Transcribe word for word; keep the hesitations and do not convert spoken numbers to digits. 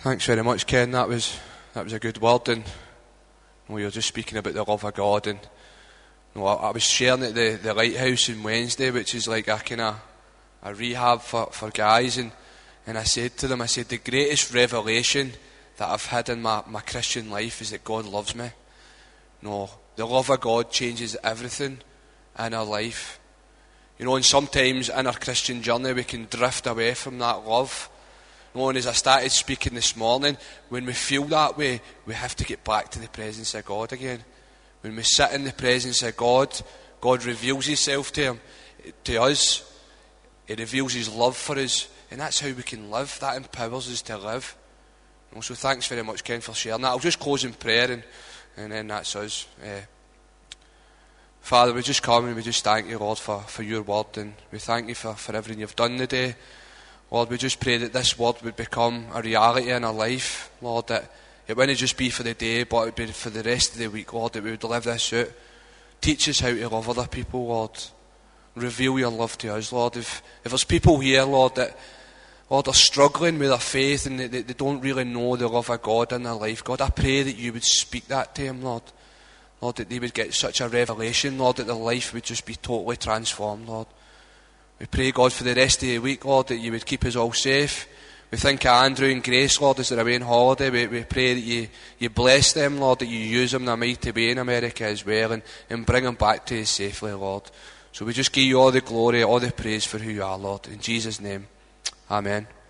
Thanks very much, Ken. That was that was a good word, and you know, you're just speaking about the love of God. And you know, I, I was sharing at the, the Lighthouse on Wednesday, which is like a kind of a rehab for, for guys, and, and I said to them, I said, the greatest revelation that I've had in my, my Christian life is that God loves me. You know, the love of God changes everything in our life. You know, and sometimes in our Christian journey we can drift away from that love. You know, and as I started speaking this morning, when we feel that way, we have to get back to the presence of God again. When we sit in the presence of God, God reveals himself to him, to us. He reveals his love for us, and that's how we can live. That empowers us to live. You know, so thanks very much, Ken, for sharing that. I'll just close in prayer, and, and then that's us. Uh, Father, we just come and we just thank you, Lord, for, for your word, and we thank you for, for everything you've done today. Lord, we just pray that this word would become a reality in our life, Lord, that it wouldn't just be for the day, but it would be for the rest of the week, Lord, that we would live this out. Teach us how to love other people, Lord. Reveal your love to us, Lord. If, if there's people here, Lord, that Lord, are struggling with their faith and they, they, they don't really know the love of God in their life, God, I pray that you would speak that to them, Lord. Lord, that they would get such a revelation, Lord, that their life would just be totally transformed, Lord. We pray, God, for the rest of the week, Lord, that you would keep us all safe. We think of Andrew and Grace, Lord, as they're away on holiday. We, we pray that you, you bless them, Lord, that you use them in a mighty way in America as well, and, and bring them back to us safely, Lord. So we just give you all the glory, all the praise for who you are, Lord. In Jesus' name, amen.